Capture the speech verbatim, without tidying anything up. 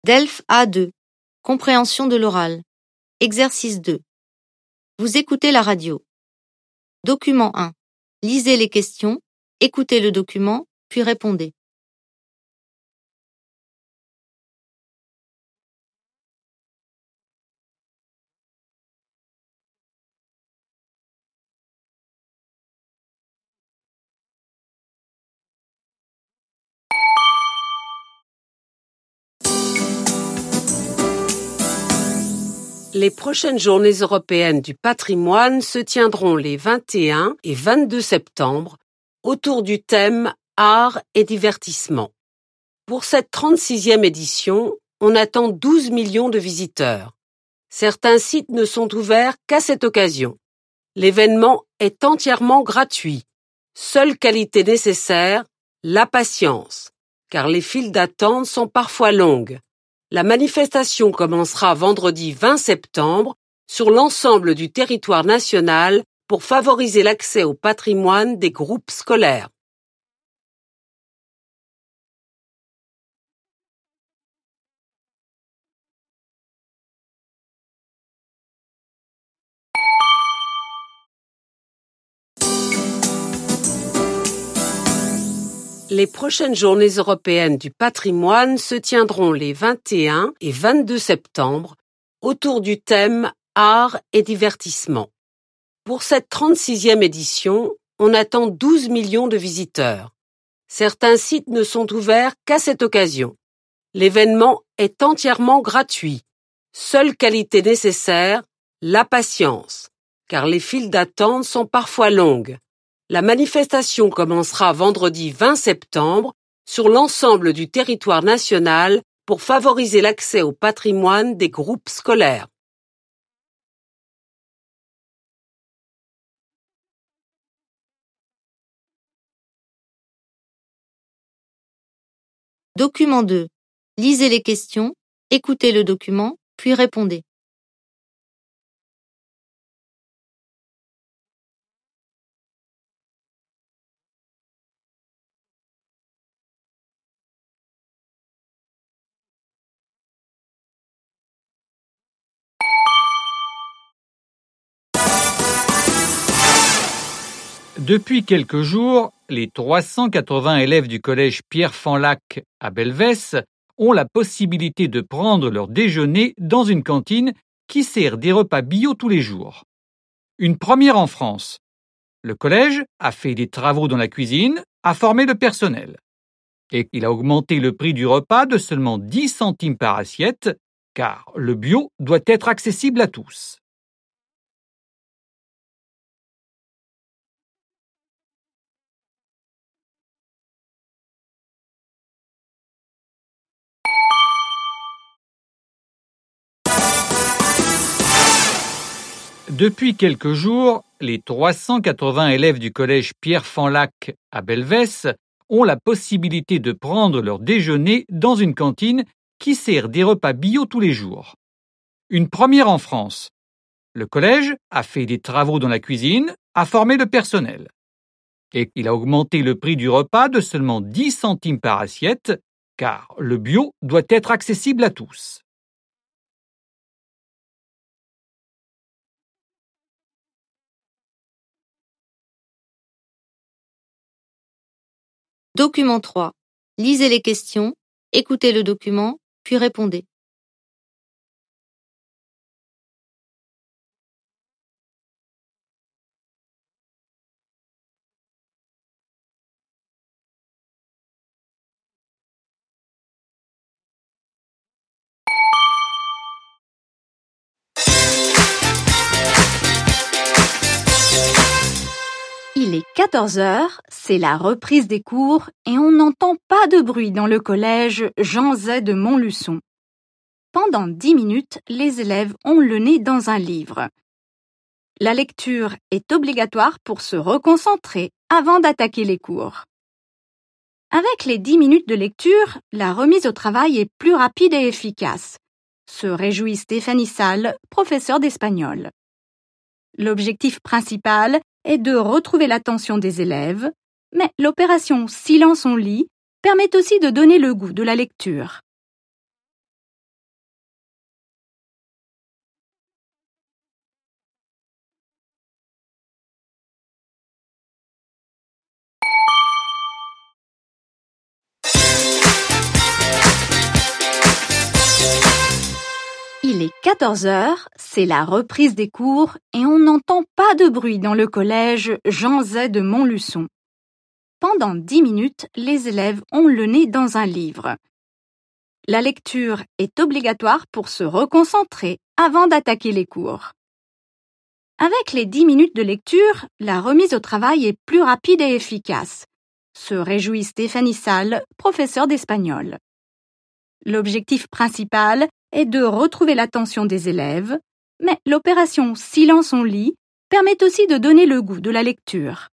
Delphes A deux. Compréhension de l'oral. Exercice deux. Vous écoutez la radio. Document un. Lisez les questions, écoutez le document, puis répondez. Les prochaines journées européennes du patrimoine se tiendront les vingt et un et vingt-deux septembre autour du thème Art et divertissement. Pour cette trente-sixième édition, on attend douze millions de visiteurs. Certains sites ne sont ouverts qu'à cette occasion. L'événement est entièrement gratuit. Seule qualité nécessaire, la patience, car les files d'attente sont parfois longues. La manifestation commencera vendredi vingt septembre sur l'ensemble du territoire national pour favoriser l'accès au patrimoine des groupes scolaires. Les prochaines journées européennes du patrimoine se tiendront les vingt et un et vingt-deux septembre autour du thème Art et divertissement. Pour cette trente-sixième édition, on attend douze millions de visiteurs. Certains sites ne sont ouverts qu'à cette occasion. L'événement est entièrement gratuit. Seule qualité nécessaire, la patience, car les files d'attente sont parfois longues. La manifestation commencera vendredi vingt septembre sur l'ensemble du territoire national pour favoriser l'accès au patrimoine des groupes scolaires. Document deux. Lisez les questions, écoutez le document, puis répondez. Depuis quelques jours, les trois cent quatre-vingts élèves du collège Pierre-Fanlac à Belvès ont la possibilité de prendre leur déjeuner dans une cantine qui sert des repas bio tous les jours. Une première en France. Le collège a fait des travaux dans la cuisine, a formé le personnel. Et il a augmenté le prix du repas de seulement dix centimes par assiette, car le bio doit être accessible à tous. Depuis quelques jours, les trois cent quatre-vingts élèves du collège Pierre-Fanlac à Belvès ont la possibilité de prendre leur déjeuner dans une cantine qui sert des repas bio tous les jours. Une première en France. Le collège a fait des travaux dans la cuisine, a formé le personnel. Et il a augmenté le prix du repas de seulement dix centimes par assiette, car le bio doit être accessible à tous. Document trois. Lisez les questions, écoutez le document, puis répondez. Il est quatorze heures, c'est la reprise des cours et on n'entend pas de bruit dans le collège Jean Zay de Montluçon. Pendant dix minutes, les élèves ont le nez dans un livre. La lecture est obligatoire pour se reconcentrer avant d'attaquer les cours. Avec les dix minutes de lecture, la remise au travail est plus rapide et efficace, se réjouit Stéphanie Salle, professeure d'espagnol. L'objectif principal est de retrouver l'attention des élèves, mais l'opération Silence on lit permet aussi de donner le goût de la lecture. quatorze heures, c'est la reprise des cours et on n'entend pas de bruit dans le collège Jean Zay de Montluçon. Pendant dix minutes, les élèves ont le nez dans un livre. La lecture est obligatoire pour se reconcentrer avant d'attaquer les cours. Avec les dix minutes de lecture, la remise au travail est plus rapide et efficace, se réjouit Stéphanie Salle, professeure d'espagnol. L'objectif principal est de retrouver l'attention des élèves, mais l'opération Silence on lit permet aussi de donner le goût de la lecture.